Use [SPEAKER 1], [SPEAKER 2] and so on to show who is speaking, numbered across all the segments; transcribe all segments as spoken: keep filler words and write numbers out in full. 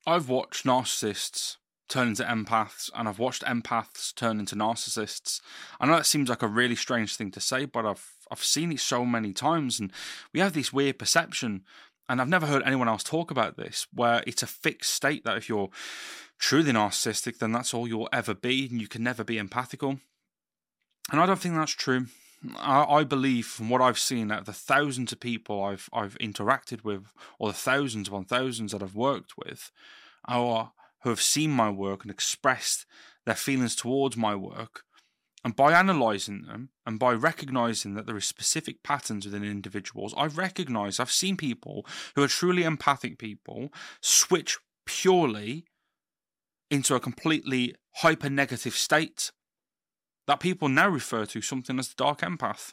[SPEAKER 1] I've watched narcissists turn into empaths, and I've watched empaths turn into narcissists. I know that seems like a really strange thing to say, but I've I've seen it so many times, and we have this weird perception, and I've never heard anyone else talk about this, where it's a fixed state that if you're truly narcissistic, then that's all you'll ever be, and you can never be empathical. And I don't think that's true. I, I believe, from what I've seen, out of the thousands of people I've I've interacted with, or the thousands upon thousands that I've worked with, or who have seen my work and expressed their feelings towards my work, and by analysing them and by recognising that there are specific patterns within individuals, I've recognised, I've seen people who are truly empathic people switch purely into a completely hyper-negative state that people now refer to something as the dark empath.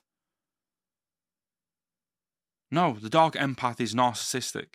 [SPEAKER 1] No, the dark empath is narcissistic.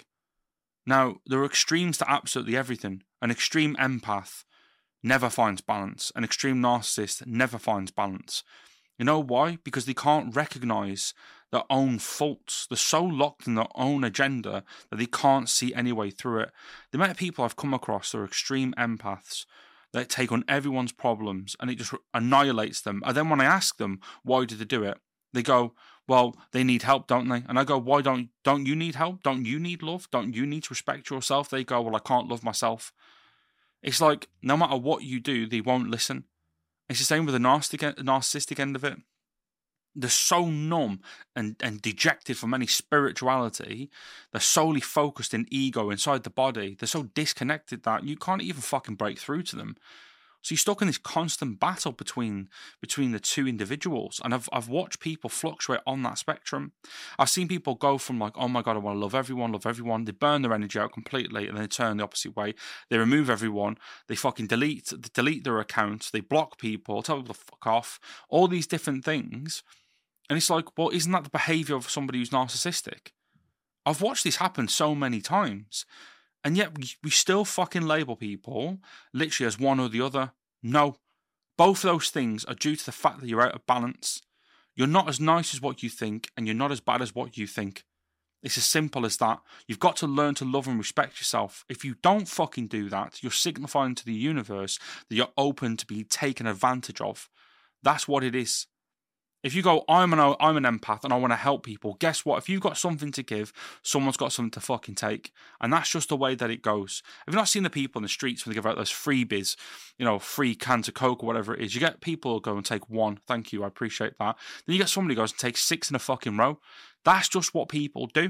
[SPEAKER 1] Now, there are extremes to absolutely everything. An extreme empath never finds balance. An extreme narcissist never finds balance. You know why? Because they can't recognise their own faults. They're so locked in their own agenda that they can't see any way through it. The amount of people I've come across that are extreme empaths that take on everyone's problems and it just annihilates them. And then when I ask them, why did they do it? They go, well, they need help, don't they? And I go, why don't don't you need help? Don't you need love? Don't you need to respect yourself? They go, well, I can't love myself. It's like, no matter what you do, they won't listen. It's the same with the narcissistic, narcissistic end of it. They're so numb and, and dejected from any spirituality. They're solely focused in ego inside the body. They're so disconnected that you can't even fucking break through to them. So you're stuck in this constant battle between between the two individuals. And I've I've watched people fluctuate on that spectrum. I've seen people go from like, oh my God, I want to love everyone, love everyone. They burn their energy out completely and then they turn the opposite way. They remove everyone. They fucking delete, delete their accounts. They block people, tell people to fuck off. All these different things. And it's like, well, isn't that the behaviour of somebody who's narcissistic? I've watched this happen so many times. And yet we, we still fucking label people literally as one or the other. No. Both of those things are due to the fact that you're out of balance. You're not as nice as what you think, and you're not as bad as what you think. It's as simple as that. You've got to learn to love and respect yourself. If you don't fucking do that, you're signifying to the universe that you're open to be taken advantage of. That's what it is. If you go, I'm an I'm an empath and I want to help people, guess what? If you've got something to give, someone's got something to fucking take. And that's just the way that it goes. Have you not seen the people in the streets when they give out those freebies, you know, free cans of Coke or whatever it is? You get people who go and take one. Thank you, I appreciate that. Then you get somebody who goes and takes six in a fucking row. That's just what people do.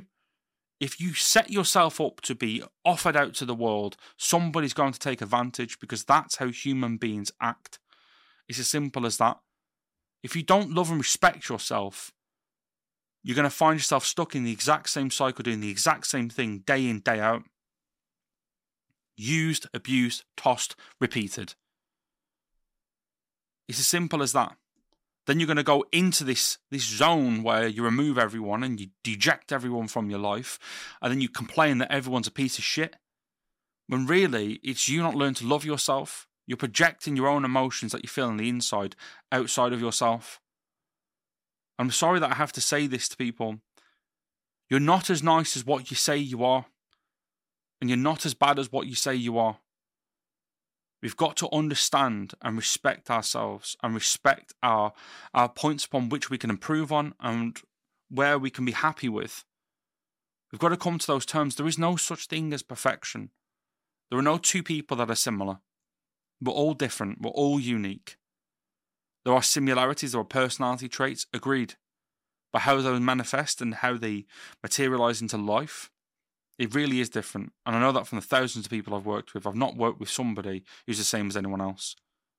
[SPEAKER 1] If you set yourself up to be offered out to the world, somebody's going to take advantage because that's how human beings act. It's as simple as that. If you don't love and respect yourself, you're going to find yourself stuck in the exact same cycle, doing the exact same thing day in, day out. Used, abused, tossed, repeated. It's as simple as that. Then you're going to go into this, this zone where you remove everyone and you deject everyone from your life, and then you complain that everyone's a piece of shit. When really, it's you not learn to love yourself. You're projecting your own emotions that you feel on the inside, outside of yourself. I'm sorry that I have to say this to people. You're not as nice as what you say you are. And you're not as bad as what you say you are. We've got to understand and respect ourselves and respect our, our points upon which we can improve on and where we can be happy with. We've got to come to those terms. There is no such thing as perfection. There are no two people that are similar. We're all different. We're all unique. There are similarities, there are personality traits, agreed. But how those manifest and how they materialise into life, it really is different. And I know that from the thousands of people I've worked with. I've not worked with somebody who's the same as anyone else.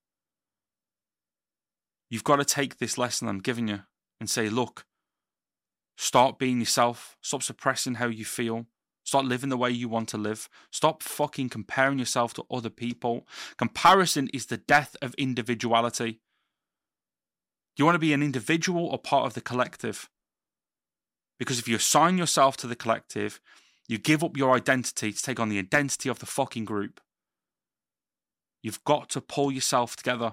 [SPEAKER 1] You've got to take this lesson I'm giving you and say, look, start being yourself. Stop suppressing how you feel. Start living the way you want to live. Stop fucking comparing yourself to other people. Comparison is the death of individuality. Do you want to be an individual or part of the collective? Because if you assign yourself to the collective, you give up your identity to take on the identity of the fucking group. You've got to pull yourself together.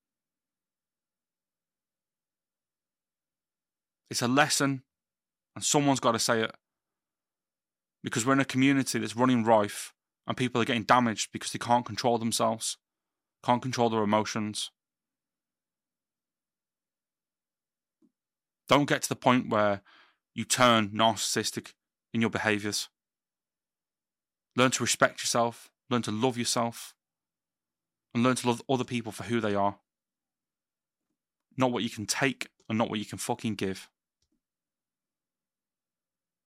[SPEAKER 1] It's a lesson, and someone's got to say it. Because we're in a community that's running rife, And people are getting damaged because they can't control themselves, can't control their emotions. Don't get to the point where you turn narcissistic in your behaviours. Learn to respect yourself, learn to love yourself, and learn to love other people for who they are. Not what you can take and not what you can fucking give.